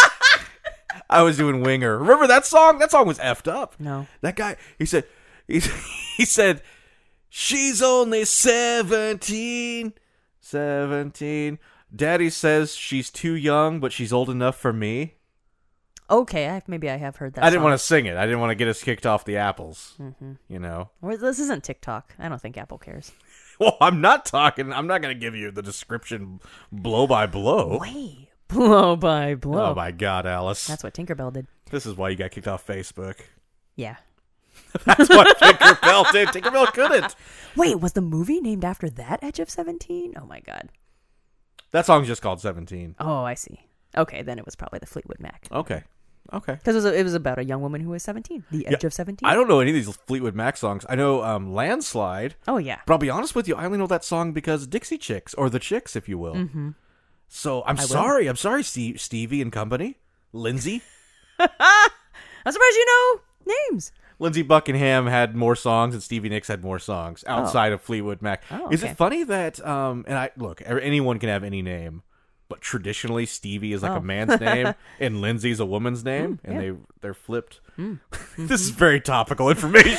I was doing Winger. Remember that song? That song was effed up. No. That guy, he said, he, he said, she's only seventeen. seventeen. Daddy says she's too young, but she's old enough for me. Okay, I, maybe I have heard that I didn't song. want to sing it. I didn't want to get us kicked off the apples. Mm-hmm. You know? Well, this isn't TikTok. I don't think Apple cares. Well, I'm not talking. I'm not going to give you the description blow by blow. Wait. Blow by blow. Oh, my God, Alice. That's what Tinkerbell did. This is why you got kicked off Facebook. Yeah. That's what Tinkerbell did. Tinkerbell couldn't. Wait, was the movie named after that Edge of seventeen? Oh my God. That song's just called seventeen. Oh, I see. Okay, then it was probably the Fleetwood Mac. Okay. Okay. Because it was, it was about a young woman who was seventeen. The Edge Yeah, of seventeen. I don't know any of these Fleetwood Mac songs. I know um, Landslide, Oh, yeah. but I'll be honest with you, I only know that song because Dixie Chicks, or the Chicks, if you will. Mm-hmm. So I'm I will. sorry. I'm sorry, Steve, Stevie and company. Lindsay. I'm surprised you know names. Lindsey Buckingham had more songs and Stevie Nicks had more songs outside of Fleetwood Mac. Oh, Is okay. it funny that, um, and I look, anyone can have any name, but traditionally Stevie is like Oh. a man's name and Lindsay's a woman's name, and yeah. they, they're flipped. Mm. This is very topical information.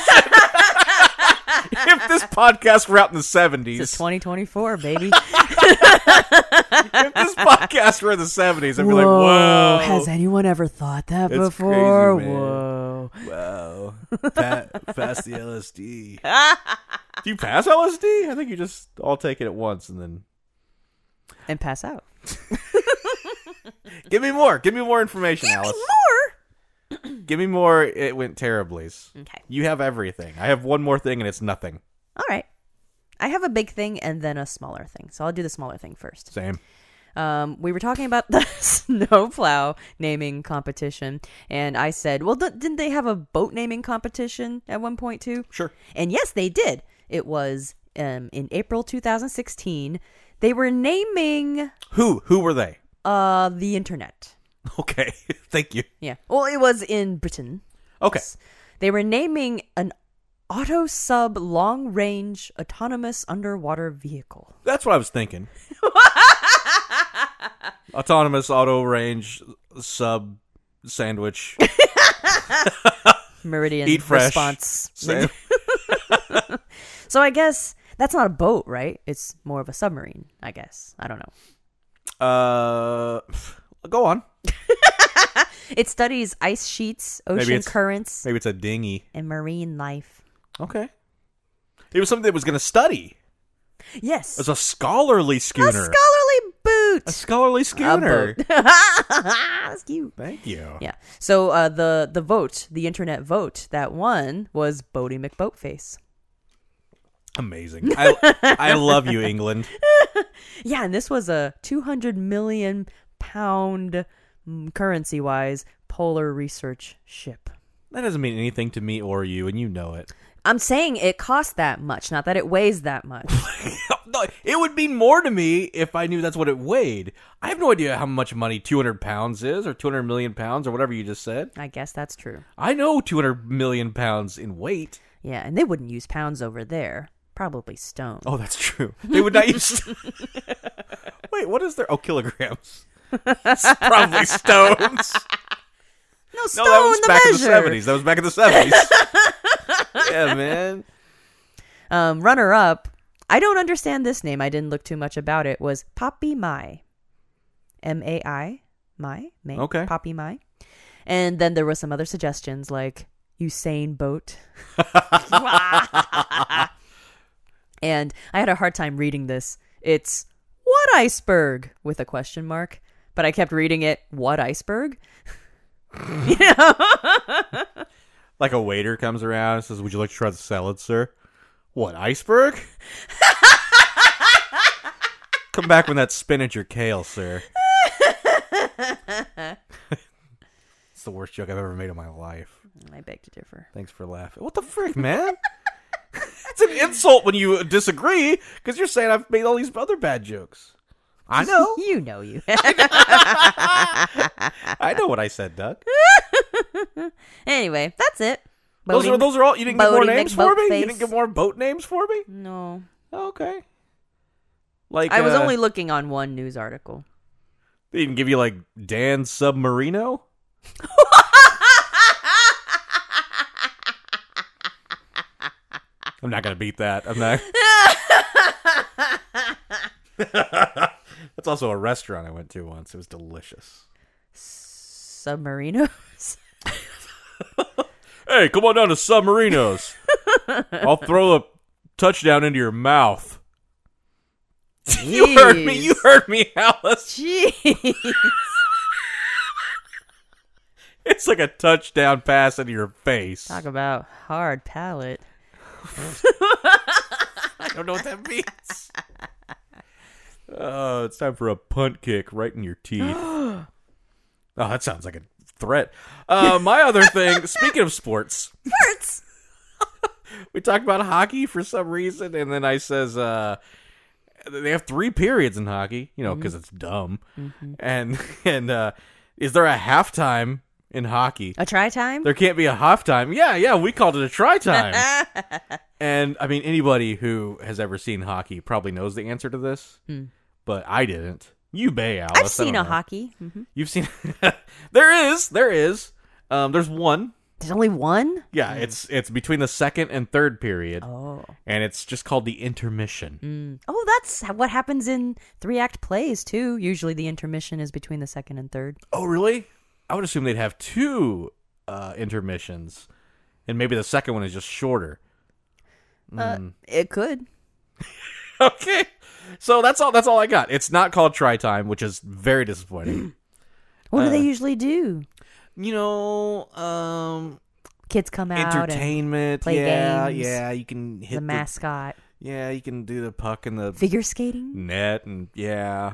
If this podcast were out in the seventies, It's twenty twenty-four, baby. if this podcast were in the seventies, I'd be like, whoa. Has anyone ever thought that It's before? crazy, man. Whoa. Wow. Pa- pass the L S D. Do you pass L S D? I think you just all take it at once and then... And pass out. Give me more. Give me more information, Alice. More? Give me more. It went terriblies. Okay. You have everything. I have one more thing and it's nothing. All right. I have a big thing and then a smaller thing. So I'll do the smaller thing first. Same. Um, we were talking about the snowplow naming competition, and I said, well, th- didn't they have a boat naming competition at one point too? Sure. And yes, they did. It was um, in April two thousand sixteen. They were naming Who? Who were they? uh, the internet. Okay. Thank you. Yeah. Well, it was in Britain. Okay. They were naming an auto sub long range autonomous underwater vehicle. That's what I was thinking. Autonomous auto range sub sandwich. Meridian Eat fresh. response. Same. So I guess that's not a boat, right? It's more of a submarine, I guess. I don't know. Uh, go on. It studies ice sheets, Maybe ocean it's- currents, Maybe it's a dinghy. and marine life. Okay. It was something that was going to study. Yes. It was a scholarly A schooner. scholarly boot. A scholarly A schooner. boat. That's cute. Thank you. Yeah. So uh, the the vote, the internet vote that won was Bodie McBoatface. Amazing. I I love you, England. Yeah, and this was a two hundred million pound currency wise polar research ship. That doesn't mean anything to me or you, and you know it. I'm saying it costs that much, not that it weighs that much. No, it would mean more to me if I knew that's what it weighed. I have no idea how much money two hundred pounds is, or two hundred million pounds, or whatever you just said. I guess that's true. I know two hundred million pounds in weight. Yeah, and they wouldn't use pounds over there. Probably stone. Oh, that's true. They would not use. Wait, what is there? Oh, kilograms. It's probably stones. No, stone No, that was the back in measure. the seventies. That was back in the seventies. Yeah, man. Um, runner up. I don't understand this name. I didn't look too much about it. Was Poppy Mai. M A I. Mai. May. Okay. Poppy Mai. And then there was some other suggestions like Usain Boat. And I had a hard time reading this. It's what iceberg with a question mark, but I kept reading it what iceberg. You know? Like a waiter comes around and says, "Would you like to try the salad, sir?" What, iceberg? Come back when that's spinach or kale, sir. It's the worst joke I've ever made in my life. I beg to differ. Thanks for laughing. What the frick, man? It's an insult when you disagree, because you're saying I've made all these other bad jokes. I know. You know you. I know what I said, Doug. Anyway, that's it. Those Boating- are those are all. You didn't get more Bodie names for me. You McBoatface. didn't get more boat names for me. No. Okay. Like I was uh, only looking on one news article. They didn't give you like Dan Submarino. I'm not gonna beat that. I'm not. That's also a restaurant I went to once. It was delicious. Submarinos? Hey, come on down to Submarinos. I'll throw a touchdown into your mouth. You heard me. You heard me, Alice. Jeez. It's like a touchdown pass into your face. Talk about hard palate. I don't know what that means. Oh, it's time for a punt kick right in your teeth. Oh, that sounds like a threat. Uh, my other thing, speaking of sports. Sports! We talked about hockey for some reason, and then I says, uh, they have three periods in hockey, you know, because mm-hmm. it's dumb. Mm-hmm. And, and uh, is there a halftime in hockey? A try time? There can't be a halftime. Yeah, yeah, we called it a try time. And, I mean, anybody who has ever seen hockey probably knows the answer to this, hmm. but I didn't. You may, Alice. I've seen a know. hockey. Mm-hmm. You've seen... There is. There is. Um, there's one. There's only one? Yeah, mm. it's it's between the second and third period. Oh. And it's just called the intermission. Mm. Oh, that's what happens in three-act plays, too. Usually the intermission is between the second and third. Oh, really? I would assume they'd have two uh, intermissions, and maybe the second one is just shorter. Uh, mm. It could. Okay. So that's all That's all I got. It's not called try time, which is very disappointing. What uh, do they usually do? You know, um... kids come out entertainment, and play yeah, games. yeah. You can hit the the mascot. Yeah, you can do the puck and the figure skating, net, and yeah.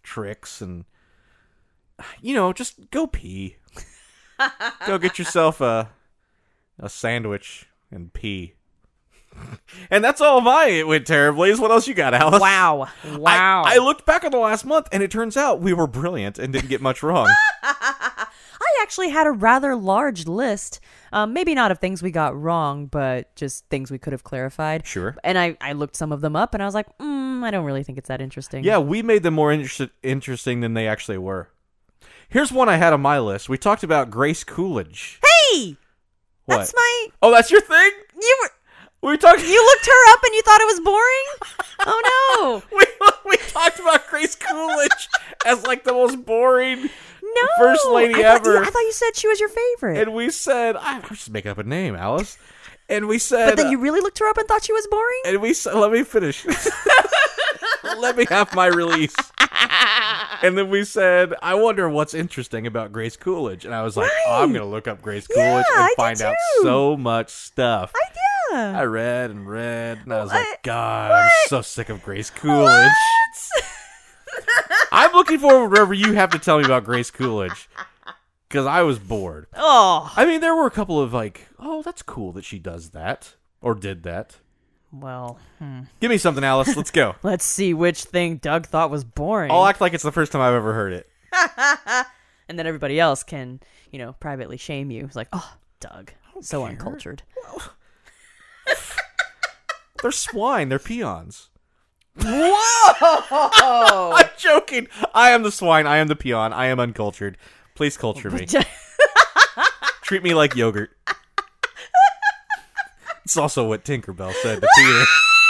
tricks and, you know, just go pee. Go get yourself a a sandwich and pee. And that's all my It Went Terribly. What else you got, Alice? Wow. Wow. I, I looked back on the last month, and it turns out we were brilliant and didn't get much wrong. I actually had a rather large list. Um, maybe not of things we got wrong, but just things we could have clarified. Sure. And I, I looked some of them up, and I was like, mm, I don't really think it's that interesting. Yeah, we made them more inter- interesting than they actually were. Here's one I had on my list. We talked about Grace Coolidge. Hey! What? That's my... Oh, that's your thing? You were... We talked. You looked her up and you thought it was boring? Oh, no. we, we talked about Grace Coolidge as like the most boring No. first lady I thought, ever. I thought you said she was your favorite. And we said, I was just making up a name, Alice. And we said, but then you really looked her up and thought she was boring? and we said, let me finish. Let me have my release. And then we said, I wonder what's interesting about Grace Coolidge. And I was like, Right. oh, I'm going to look up Grace Yeah, Coolidge and I did find out too. so much stuff. I yeah. I read and read, and I was What? like, God, I'm What? so sick of Grace Coolidge. I'm looking forward to whatever you have to tell me about Grace Coolidge, because I was bored. Oh. I mean, there were a couple of like, oh, that's cool that she does that, or did that. Well, hmm. Give me something, Alice. Let's go. Let's see which thing Doug thought was boring. I'll act like it's the first time I've ever heard it. And then everybody else can, you know, privately shame you. It's like, oh, Doug, so care. uncultured. They're swine. They're peons. Whoa! I'm joking. I am the swine. I am the peon. I am uncultured. Please culture me. Treat me like yogurt. It's also what Tinkerbell said to Peter.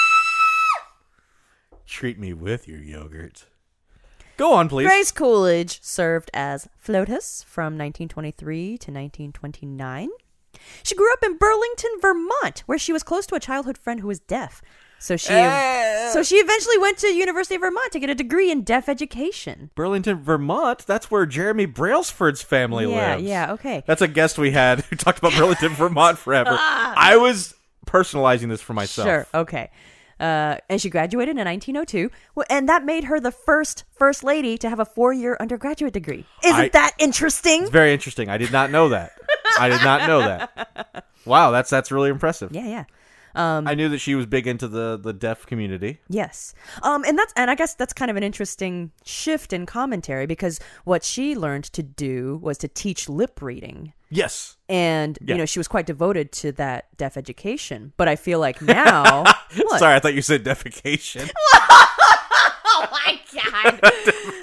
Treat me with your yogurt. Go on, please. Grace Coolidge served as FLOTUS from nineteen twenty-three to nineteen twenty-nine. She grew up in Burlington, Vermont, where she was close to a childhood friend who was deaf. So she, Eh. so she eventually went to University of Vermont to get a degree in deaf education. Burlington, Vermont. That's where Jeremy Brailsford's family Yeah, lives. yeah, okay. That's a guest we had who talked about Burlington, Vermont forever. I was personalizing this for myself. Sure, okay. Uh, and she graduated in nineteen oh two, wh- and that made her the first first lady to have a four-year undergraduate degree. Isn't I- that interesting? It's very interesting. I did not know that. I did not know that. Wow, that's that's really impressive. Yeah, yeah. Um, I knew that she was big into the, the deaf community. Yes. Um, and that's and I guess that's kind of an interesting shift in commentary because what she learned to do was to teach lip reading. Yes. And, Yeah. you know, she was quite devoted to that deaf education. But I feel like now... What? Sorry, I thought you said defecation. Oh, my God.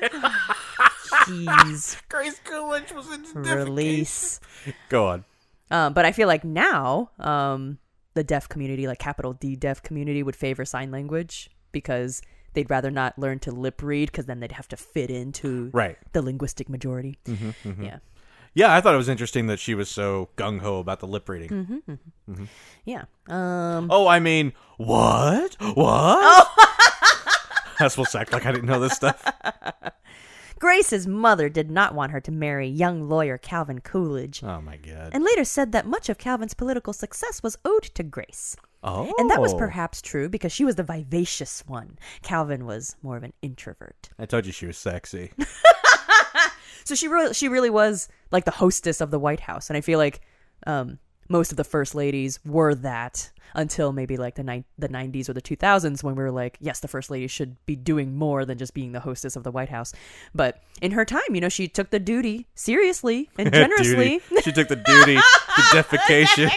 Jeez. Grace Coolidge was into Release. Go on. Um, but I feel like now um, the deaf community, like capital D deaf community, would favor sign language because they'd rather not learn to lip read because then they'd have to fit into Right. the linguistic majority. Mm-hmm, mm-hmm. Yeah. Yeah, I thought it was interesting that she was so gung-ho about the lip reading. Mm-hmm, mm-hmm. Mm-hmm. Yeah. Um, Oh, I mean, what? What? Oh. I was supposed to act like I didn't know this stuff. Grace's mother did not want her to marry young lawyer Calvin Coolidge, Oh, my God. and later said that much of Calvin's political success was owed to Grace. Oh. And that was perhaps true because she was the vivacious one. Calvin was more of an introvert. I told you she was sexy. So she really, she really was like the hostess of the White House, and I feel like um, most of the first ladies were that until maybe like the ni- the nineties or the two thousands when we were like, yes, the first lady should be doing more than just being the hostess of the White House. But in her time, you know, she took the duty seriously and generously. Duty. She took the duty, the defecation.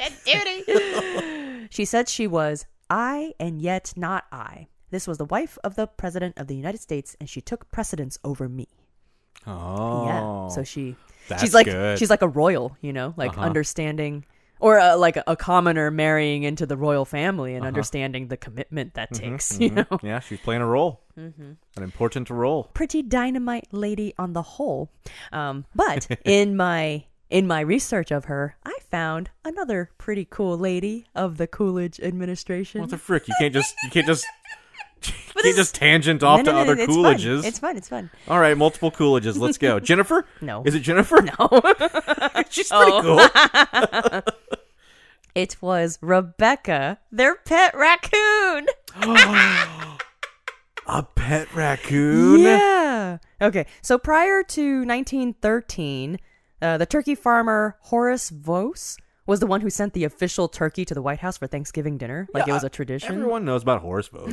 She said she was I and yet not I. This was the wife of the President of the United States, and she took precedence over me. Oh. Yeah. So she That's she's like good. she's like a royal, you know, like Uh-huh. understanding or uh, like a, a commoner marrying into the royal family and Uh-huh. understanding the commitment that Mhm, takes, you mhm. know. Yeah, she's playing a role. Mm-hmm. An important role. Pretty dynamite lady on the whole. Um, but in my in my research of her, I found another pretty cool lady of the Coolidge administration. What the frick? You can't just you can't just you But can't this- just tangent off No, no, to no, other it's Coolidges. Fun. It's fun. It's fun. All right, multiple Coolidges. Let's go. Jennifer? No. Is it Jennifer? No. She's pretty Oh. cool. It was Rebecca, their pet raccoon. A pet raccoon? Yeah. Yeah. Okay. So prior to nineteen thirteen, uh, the turkey farmer Horace Vos was the one who sent the official turkey to the White House for Thanksgiving dinner. Like Yeah, it was a tradition. Everyone knows about horse votes.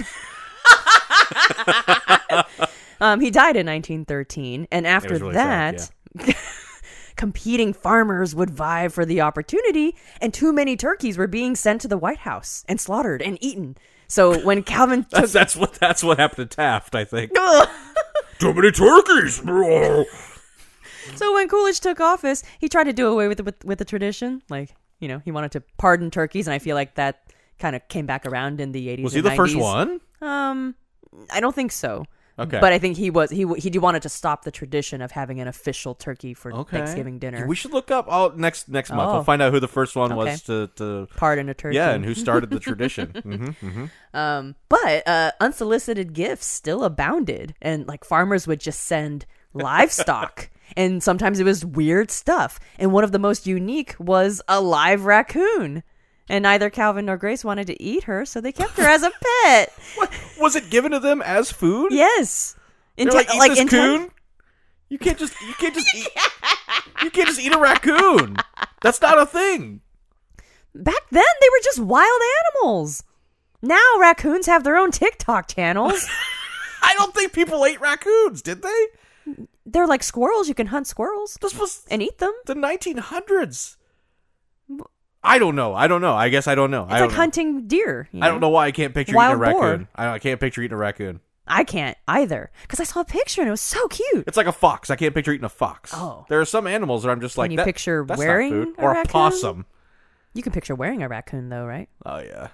Um, he died in nineteen thirteen, and after was really that, sad, competing farmers would vie for the opportunity, and too many turkeys were being sent to the White House and slaughtered and eaten. So when Calvin took That's, that's what that's what happened to Taft, I think. Too many turkeys. So when Coolidge took office, he tried to do away with the, with, with the tradition. Like, you know, he wanted to pardon turkeys, and I feel like that kind of came back around in the eighties. Was he and the first nineties. one? Um, I don't think so. Okay. But I think he was he he wanted to stop the tradition of having an official turkey for Okay. Thanksgiving dinner. We should look up oh, next next month. Oh. We'll find out who the first one Okay. was to, to Pardon a turkey. yeah, and who started the tradition. hmm hmm Um, but uh, unsolicited gifts still abounded, and like farmers would just send livestock, and sometimes it was weird stuff. And one of the most unique was a live raccoon. And neither Calvin nor Grace wanted to eat her, so they kept her as a pet. What was it given to them as food? Yes, They're Inte- like, eat this inten- coon. You can't just you can't just eat you can't just eat a raccoon. That's not a thing. Back then, they were just wild animals. Now raccoons have their own TikTok channels. I don't think people ate raccoons, did they? They're like squirrels. You can hunt squirrels This was and eat them. the nineteen hundreds. I don't know. I don't know. I guess I don't know. It's I don't like know. hunting deer. you I don't know why I can't picture Wild eating a boar. raccoon. I, I can't picture eating a raccoon. I can't either because I saw a picture and it was so cute. It's like a fox. I can't picture eating a fox. Oh. There are some animals that I'm just like, you that- picture that's not wearing food. a or a raccoon? possum. You can picture wearing a raccoon though, right? Oh yeah.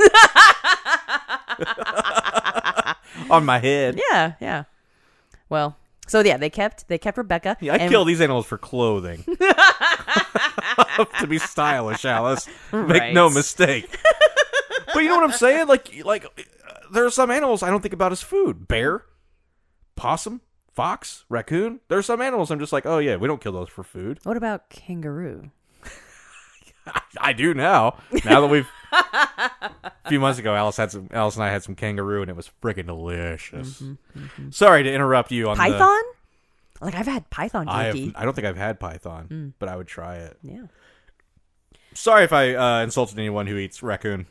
On my head. Yeah, yeah. Well, so yeah, they kept they kept Rebecca. Yeah, I and- kill these animals for clothing. To be stylish, Alice. Make Right. no mistake. But you know what I'm saying? Like, like uh, there are some animals I don't think about as food. Bear, possum, fox, raccoon. There are some animals I'm just like, oh yeah, we don't kill those for food. What about kangaroo? I do now. Now that we've a few months ago, Alice had some. Alice and I had some kangaroo, and it was freaking delicious. Sorry to interrupt you on Python? Like I've had python The, I have, jerky. I don't think I've had python, but I would try it. Yeah. Sorry if I uh, insulted anyone who eats raccoon.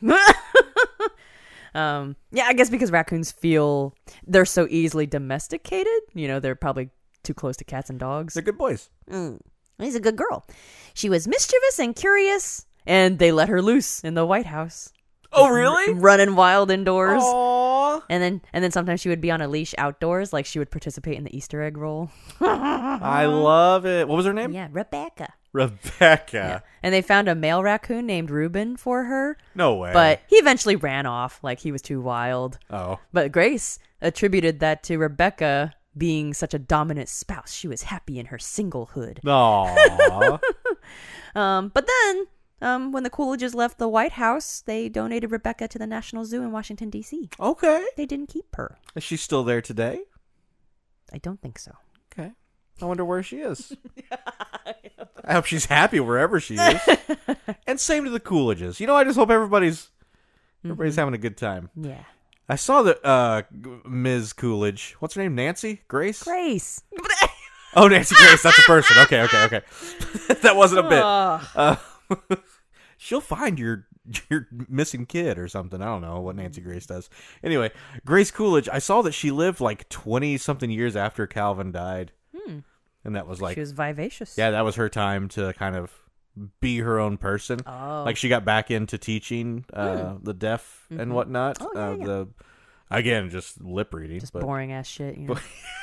Um, yeah, I guess because raccoons feel they're so easily domesticated. You know, they're probably too close to cats and dogs. They're good boys. Mm. He's a good girl. She was mischievous and curious, and they let her loose in the White House. Oh, really? Running wild indoors. Aww. And then and then sometimes she would be on a leash outdoors, like she would participate in the Easter egg roll. I love it. What was her name? Yeah, Rebecca. Rebecca. And they found a male raccoon named Reuben for her, No way. but he eventually ran off, like he was too wild. Oh. But Grace attributed that to Rebecca being such a dominant spouse. She was happy in her singlehood. Aww. Um, but then, um, when the Coolidges left the White House, they donated Rebecca to the National Zoo in Washington, D C. Okay. They didn't keep her. Is she still there today? I don't think so. Okay. I wonder where she is. I hope she's happy wherever she is. And same to the Coolidges. You know, I just hope everybody's everybody's having a good time. Yeah. I saw that uh, Miz Coolidge. What's her name? Nancy? Grace? Grace. Oh, Nancy Grace. That's a person. Okay, okay, okay. That wasn't a bit. Ugh. Uh, she'll find your your missing kid or something. I don't know what Nancy Grace does. Anyway, Grace Coolidge. I saw that she lived like twenty something years after Calvin died, Hmm. and that was like, She was vivacious. yeah, that was her time to kind of be her own person. Oh. Like she got back into teaching uh, the deaf and whatnot. Oh, yeah, uh, yeah. The again, just lip reading. Just but boring ass shit. You know?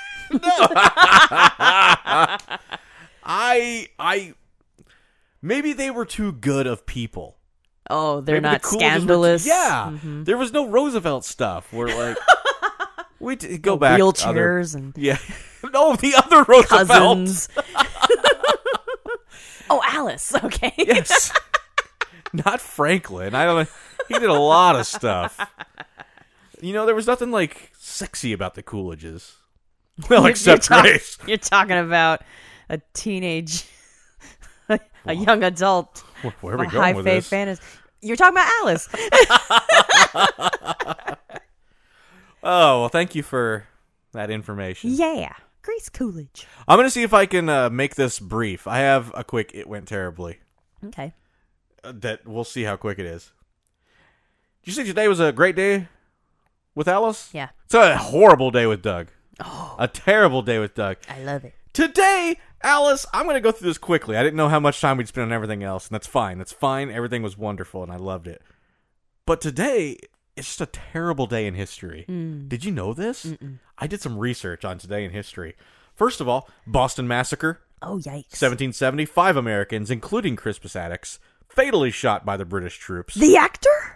I I maybe they were too good of people. Oh, they're Maybe the not Coolidges were too- scandalous. yeah, Mhm. there was no Roosevelt stuff. Where like we t- go back to other- Wheelchairs and yeah, no, the other Roosevelt. cousins. Oh, Alice. Okay. Yes, not Franklin. I don't know. He did a lot of stuff. You know, there was nothing like sexy about the Coolidges. Well, You're- except you're talk- Grace. You're talking about a teenage, a young adult, Where, where are we a going high with fae this? fantasy. You're talking about Alice. Oh, well, thank you for that information. Yeah. Grace Coolidge. I'm going to see if I can uh, make this brief. I have a quick It Went Terribly. Okay. Uh, that we'll see how quick it is. Did you say today was a great day with Alice? Yeah. It's a horrible day with Doug. Oh, A terrible day with Doug. I love it. Today, Alice, I'm going to go through this quickly. I didn't know how much time we'd spend on everything else, and that's fine. That's fine. Everything was wonderful, and I loved it. But today, it's just a terrible day in history. Mm. Did you know this? Mm-mm. I did some research on today in history. First of all, Boston Massacre, Oh, yikes. seventeen seventy, five Americans, including Crispus Attucks, fatally shot by the British troops. The actor?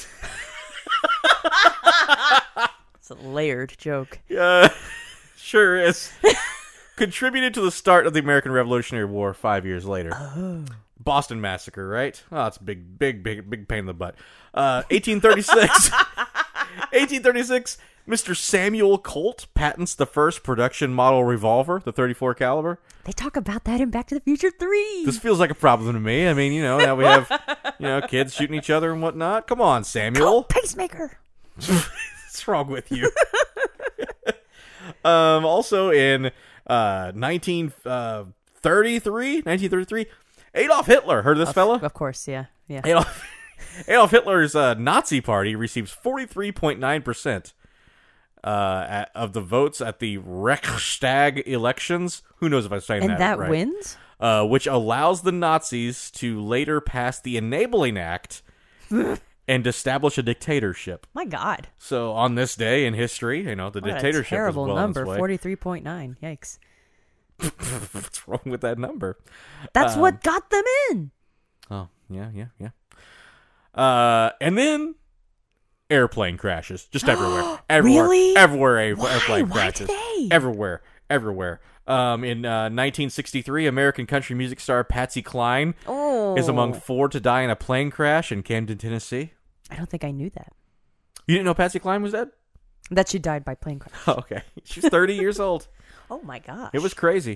It's a layered joke. Uh, sure is. Contributed to the start of the American Revolutionary War five years later. Oh. Boston Massacre, right? Oh, it's a big, big, big, big pain in the butt. Uh, eighteen thirty-six. eighteen thirty-six, Mister Samuel Colt patents the first production model revolver, the thirty-four caliber. They talk about that in Back to the Future three. This feels like a problem to me. I mean, you know, now we have, you know, kids shooting each other and whatnot. Come on, Samuel. Colt pacemaker. What's wrong with you? um, also in uh, nineteen thirty-three, nineteen thirty-three, Adolf Hitler. Heard of this Of, fella? of course, yeah. Yeah. Adolf, Adolf Hitler's uh, Nazi party receives forty-three point nine percent uh, at, of the votes at the Reichstag elections. Who knows if I'm saying And that, that right? wins? Uh, which allows the Nazis to later pass the Enabling Act and establish a dictatorship. My God. So on this day in history, you know, the What dictatorship a terrible is well number, on its way. forty-three point nine. Yikes. What's wrong with that number? That's Um, what got them in. Oh, yeah, yeah, yeah. Uh, and then airplane crashes just everywhere. Everywhere. Really? Everywhere air- Why? airplane Why crashes. today? Everywhere. Everywhere. Um, in uh, nineteen sixty-three, American country music star Patsy Cline Oh. is among four to die in a plane crash in Camden, Tennessee. I don't think I knew that. You didn't know Patsy Cline was dead? That she died by plane crash. Oh, okay. She's thirty years old. Oh, my gosh. It was crazy.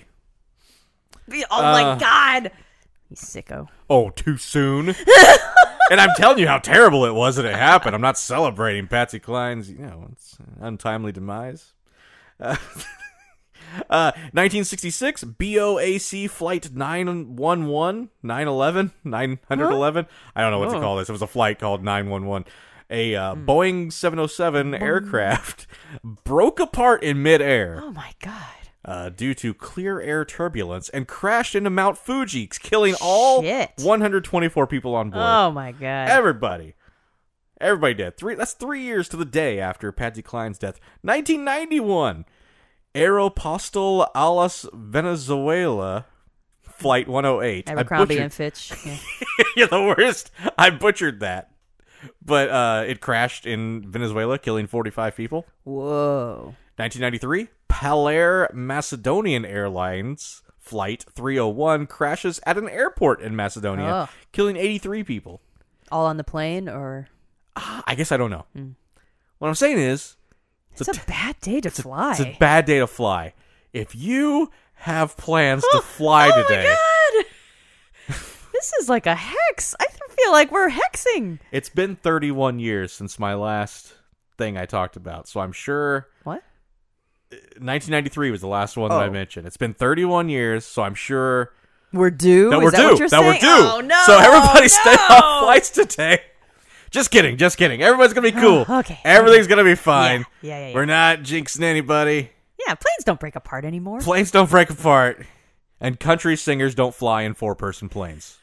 Oh, my uh, God. You sicko. Oh, too soon? And I'm telling you how terrible it was that it happened. I'm not celebrating Patsy Cline's, you know, it's untimely demise. Uh, uh, nineteen sixty-six, B O A C Flight nine one one, nine eleven, nine eleven. I don't know what to Oh. call this. It was a flight called nine one one. A uh, Boeing seven oh seven aircraft broke apart in midair. Oh, my God. Uh, due to clear air turbulence and crashed into Mount Fuji, killing all Shit. one hundred twenty-four people on board. Oh, my God. Everybody. Everybody dead. Three. That's three years to the day after Patsy Cline's death. nineteen ninety-one. Aeropostale Alas Venezuela Flight one oh eight. Abercrombie I and Fitch. Yeah. You're the worst. I butchered that. But uh, it crashed in Venezuela, killing forty-five people. Whoa. nineteen ninety-three, Palair Macedonian Airlines Flight three oh one crashes at an airport in Macedonia, Oh. killing eighty-three people. All on the plane, or Ah, I guess I don't know. What I'm saying is, it's, a, bad day to fly. it's a bad day to fly. If you have plans to fly oh today, my God. This is like a hex. I feel like we're hexing. it's been thirty-one years since my last thing I talked about, so I'm sure What? nineteen ninety-three was the last one that I Oh. mentioned. It's been thirty-one years, so I'm sure We're due? that Is we're that due. what you're that we're saying? due. Oh, no. So everybody stay no. off flights today. Just kidding, just kidding. Everybody's gonna be cool. Oh, okay. Everything's gonna be fine. Yeah, yeah, yeah, yeah. We're not jinxing anybody. Yeah, planes don't break apart anymore. Planes don't break apart. And country singers don't fly in four-person planes.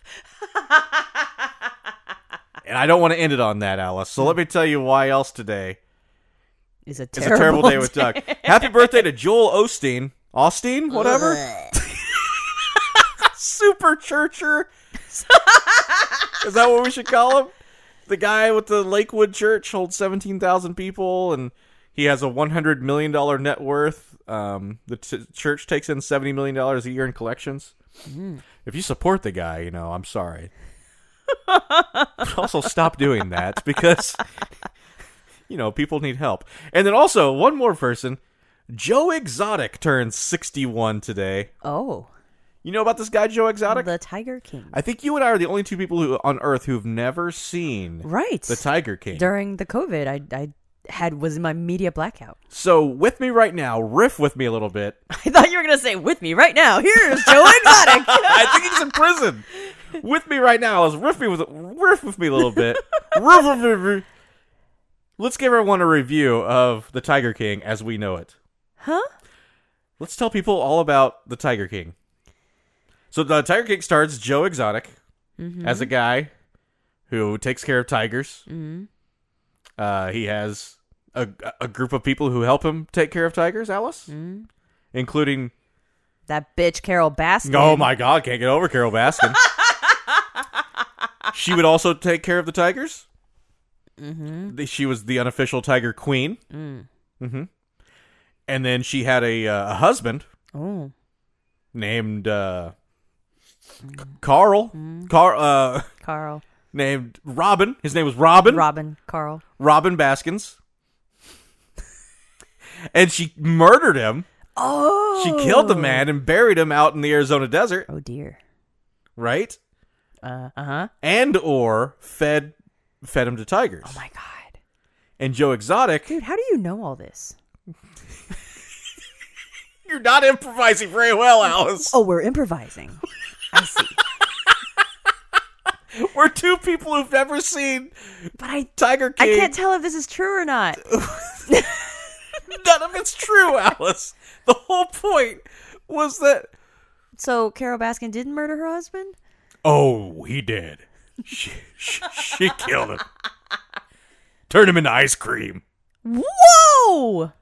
And I don't want to end it on that, Alice. So let me tell you why else today. It's a It's terrible, a terrible day with Doug. Happy birthday to Joel Osteen. Austin? Whatever. Super Churcher. Is that what we should call him? The guy with the Lakewood Church holds seventeen thousand people, and he has a one hundred million dollars net worth. Um, the t- church takes in seventy million dollars a year in collections. Mm. If you support the guy, you know, I'm sorry. But also stop doing that because, you know, people need help. And then also, one more person, Joe Exotic turns sixty-one today. Oh, You know about this guy, Joe Exotic? the Tiger King. I think you and I are the only two people who on Earth who've never seen Right. the Tiger King. During the COVID, I I had was in my media blackout. So with me right now, riff with me a little bit. I thought you were gonna say with me right now. Here's Joe Exotic. I think he's in prison. With me right now, let's riff me with riff with me a little bit. Riff, riff, riff, riff. Let's give everyone a review of the Tiger King as we know it. Huh? Let's tell people all about the Tiger King. So the Tiger King stars Joe Exotic Mm-hmm. as a guy who takes care of tigers. Mm-hmm. Uh, he has a, a group of people who help him take care of tigers, Alice, Mm-hmm. including. That bitch Carol Baskin. Oh my God! Can't get over Carol Baskin. She would also take care of the tigers. Mm-hmm. She was the unofficial tiger queen. Mm. Mm-hmm. And then she had a, uh, a husband Oh. named uh, C- Carl. Mm. Car uh, Carl. named Robin. His name was Robin. Robin. Carl. Robin Baskins. And she murdered him. Oh. She killed the man and buried him out in the Arizona desert. Oh dear. Right? Uh huh. And or fed fed him to tigers. Oh my God. And Joe Exotic. Dude, how do you know all this? You're not improvising very well, Alice. Oh, we're improvising. I see. We're two people who've never seen But I Tiger I King. can't tell if this is true or not. None of it's true, Alice. The whole point was that. So Carol Baskin didn't murder her husband? Oh, he did. She, she, she killed him. Turned him into ice cream. Whoa!